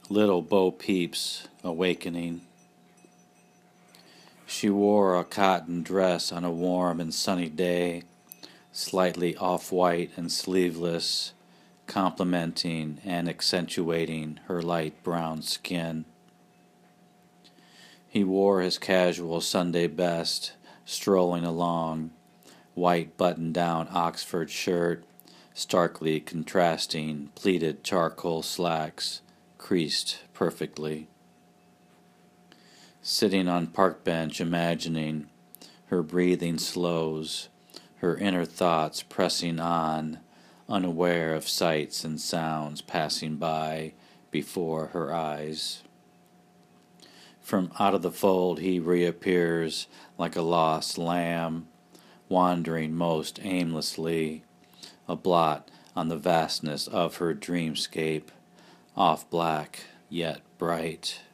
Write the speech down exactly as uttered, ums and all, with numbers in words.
Little Bo Peep's awakening. She wore a cotton dress on a warm and sunny day, slightly off-white and sleeveless, complementing and accentuating her light brown skin. He wore his casual Sunday best, strolling along, white button-down Oxford shirt, starkly contrasting pleated charcoal slacks, creased perfectly. Sitting on park bench imagining, her breathing slows, her inner thoughts pressing on, unaware of sights and sounds passing by before her eyes. From out of the fold he reappears like a lost lamb, wandering most aimlessly, a blot on the vastness of her dreamscape, off black yet bright.